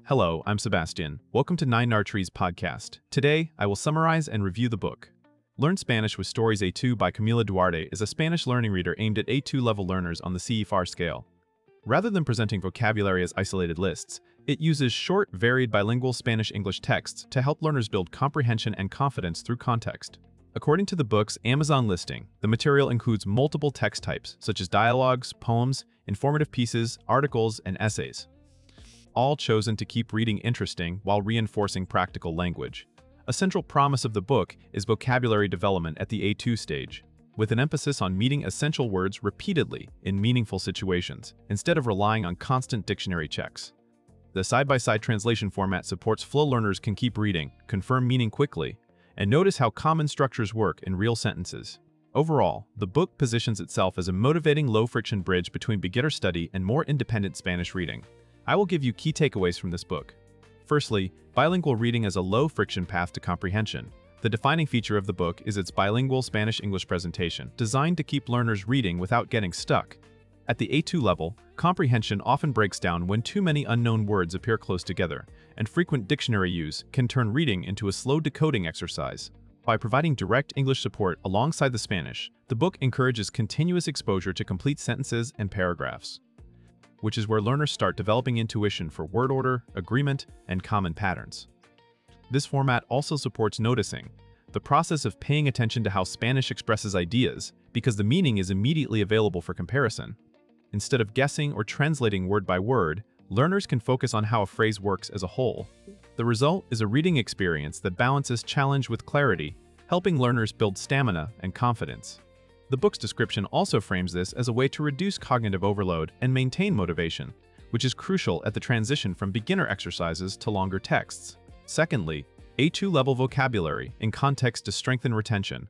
Hello, I'm Sebastian. Welcome to Nine Nartree's podcast. Today, I will summarize and review the book. Learn Spanish with Stories A2 by Camila Duarte is a Spanish learning reader aimed at A2 level learners on the CEFAR scale. Rather than presenting vocabulary as isolated lists, it uses short, varied bilingual Spanish-English texts to help learners build comprehension and confidence through context. According to the book's Amazon listing, the material includes multiple text types, such as dialogues, poems, informative pieces, articles, and essays, all chosen to keep reading interesting while reinforcing practical language. A central promise of the book is vocabulary development at the A2 stage, with an emphasis on meeting essential words repeatedly in meaningful situations, instead of relying on constant dictionary checks. The side-by-side translation format supports flow learners can keep reading, confirm meaning quickly, and notice how common structures work in real sentences. Overall, the book positions itself as a motivating low-friction bridge between beginner study and more independent Spanish reading. I will give you key takeaways from this book. Firstly, bilingual reading as a low-friction path to comprehension. The defining feature of the book is its bilingual Spanish-English presentation, designed to keep learners reading without getting stuck. At the A2 level, comprehension often breaks down when too many unknown words appear close together, and frequent dictionary use can turn reading into a slow decoding exercise. By providing direct English support alongside the Spanish, the book encourages continuous exposure to complete sentences and paragraphs, which is where learners start developing intuition for word order, agreement, and common patterns. This format also supports noticing, the process of paying attention to how Spanish expresses ideas, because the meaning is immediately available for comparison. Instead of guessing or translating word by word, learners can focus on how a phrase works as a whole. The result is a reading experience that balances challenge with clarity, helping learners build stamina and confidence. The book's description also frames this as a way to reduce cognitive overload and maintain motivation, which is crucial at the transition from beginner exercises to longer texts. Secondly, A2 level vocabulary in context to strengthen retention.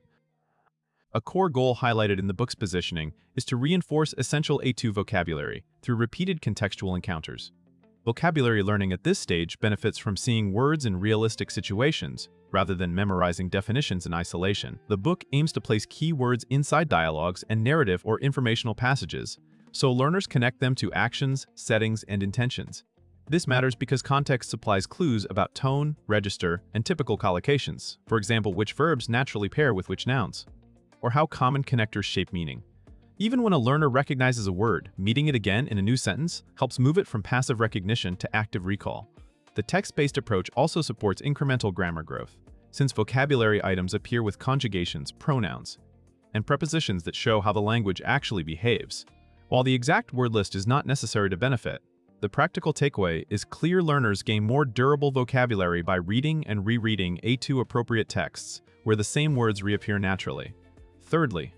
A core goal highlighted in the book's positioning is to reinforce essential A2 vocabulary through repeated contextual encounters. Vocabulary learning at this stage benefits from seeing words in realistic situations, rather than memorizing definitions in isolation. The book aims to place key words inside dialogues and narrative or informational passages, so learners connect them to actions, settings, and intentions. This matters because context supplies clues about tone, register, and typical collocations, for example, which verbs naturally pair with which nouns, or how common connectors shape meaning. Even when a learner recognizes a word, meeting it again in a new sentence helps move it from passive recognition to active recall. The text-based approach also supports incremental grammar growth, since vocabulary items appear with conjugations, pronouns, and prepositions that show how the language actually behaves. While the exact word list is not necessary to benefit, the practical takeaway is clear learners gain more durable vocabulary by reading and rereading A2 appropriate texts, where the same words reappear naturally. Thirdly,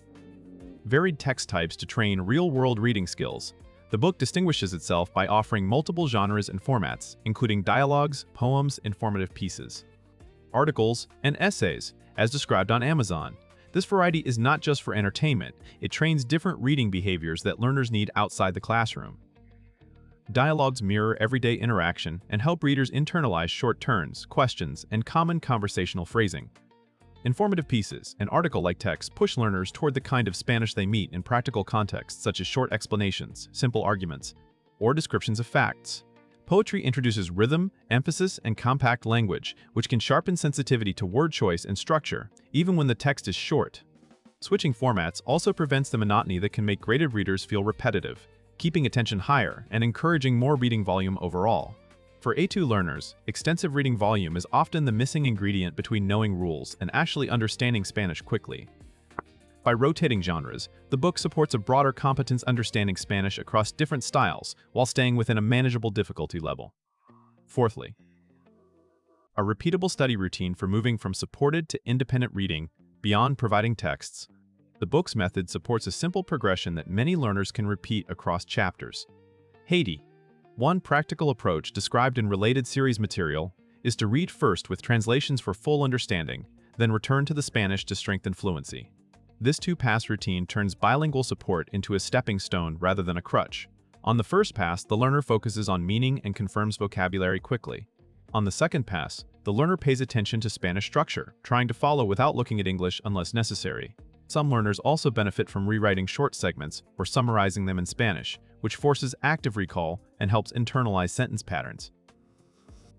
varied text types to train real-world reading skills. The book distinguishes itself by offering multiple genres and formats, including dialogues, poems, informative pieces, articles, and essays, as described on Amazon. This variety is not just for entertainment, it trains different reading behaviors that learners need outside the classroom. Dialogues mirror everyday interaction and help readers internalize short turns, questions, and common conversational phrasing. Informative pieces and article-like texts push learners toward the kind of Spanish they meet in practical contexts such as short explanations, simple arguments, or descriptions of facts. Poetry introduces rhythm, emphasis, and compact language, which can sharpen sensitivity to word choice and structure, even when the text is short. Switching formats also prevents the monotony that can make graded readers feel repetitive, keeping attention higher and encouraging more reading volume overall. For A2 learners, extensive reading volume is often the missing ingredient between knowing rules and actually understanding Spanish quickly. By rotating genres, the book supports a broader competence understanding Spanish across different styles while staying within a manageable difficulty level. Fourthly, a repeatable study routine for moving from supported to independent reading beyond providing texts. The book's method supports a simple progression that many learners can repeat across chapters. Haiti. One practical approach described in related series material is to read first with translations for full understanding, then return to the Spanish to strengthen fluency. This two-pass routine turns bilingual support into a stepping stone rather than a crutch. On the first pass, the learner focuses on meaning and confirms vocabulary quickly. On the second pass, the learner pays attention to Spanish structure, trying to follow without looking at English unless necessary. Some learners also benefit from rewriting short segments or summarizing them in Spanish, which forces active recall and helps internalize sentence patterns.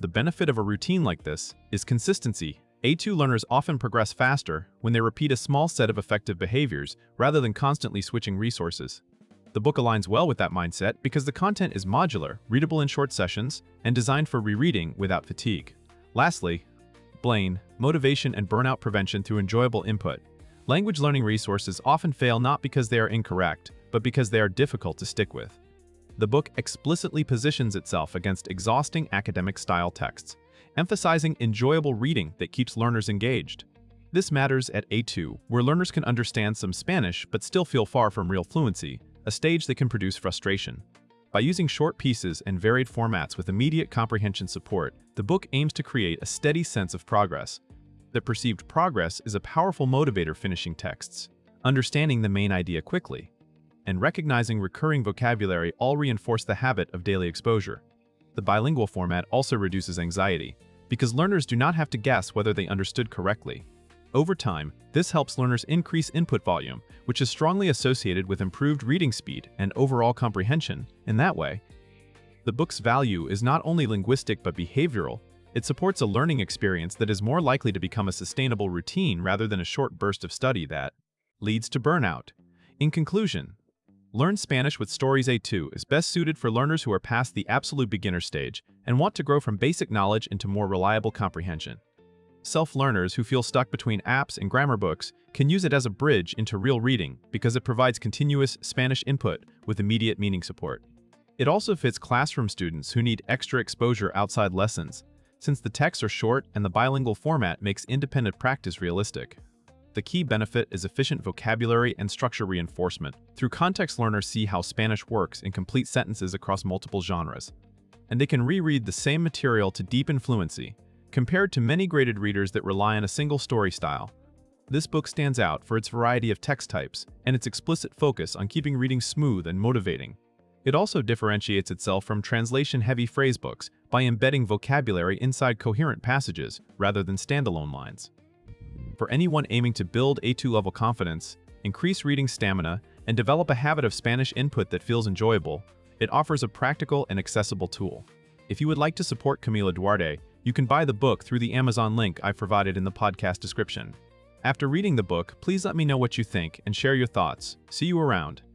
The benefit of a routine like this is consistency. A2 learners often progress faster when they repeat a small set of effective behaviors rather than constantly switching resources. The book aligns well with that mindset because the content is modular, readable in short sessions, and designed for rereading without fatigue. Lastly, Blaine, Motivation and Burnout Prevention Through Enjoyable Input. Language learning resources often fail not because they are incorrect, but because they are difficult to stick with. The book explicitly positions itself against exhausting academic-style texts, emphasizing enjoyable reading that keeps learners engaged. This matters at A2, where learners can understand some Spanish but still feel far from real fluency, a stage that can produce frustration. By using short pieces and varied formats with immediate comprehension support, the book aims to create a steady sense of progress. The perceived progress is a powerful motivator finishing texts. Understanding the main idea quickly and recognizing recurring vocabulary all reinforce the habit of daily exposure. The bilingual format also reduces anxiety, because learners do not have to guess whether they understood correctly. Over time, this helps learners increase input volume, which is strongly associated with improved reading speed and overall comprehension. In that way, the book's value is not only linguistic but behavioral. It supports a learning experience that is more likely to become a sustainable routine rather than a short burst of study that leads to burnout. In conclusion, Learn Spanish with Stories A2 is best suited for learners who are past the absolute beginner stage and want to grow from basic knowledge into more reliable comprehension. Self-learners who feel stuck between apps and grammar books can use it as a bridge into real reading because it provides continuous Spanish input with immediate meaning support. It also fits classroom students who need extra exposure outside lessons, since the texts are short and the bilingual format makes independent practice realistic. The key benefit is efficient vocabulary and structure reinforcement. Through context, learners see how Spanish works in complete sentences across multiple genres, and they can reread the same material to deepen fluency, compared to many graded readers that rely on a single story style. This book stands out for its variety of text types and its explicit focus on keeping reading smooth and motivating. It also differentiates itself from translation-heavy phrasebooks by embedding vocabulary inside coherent passages rather than standalone lines. For anyone aiming to build A2-level confidence, increase reading stamina, and develop a habit of Spanish input that feels enjoyable, it offers a practical and accessible tool. If you would like to support Camila Duarte, you can buy the book through the Amazon link I've provided in the podcast description. After reading the book, please let me know what you think and share your thoughts. See you around.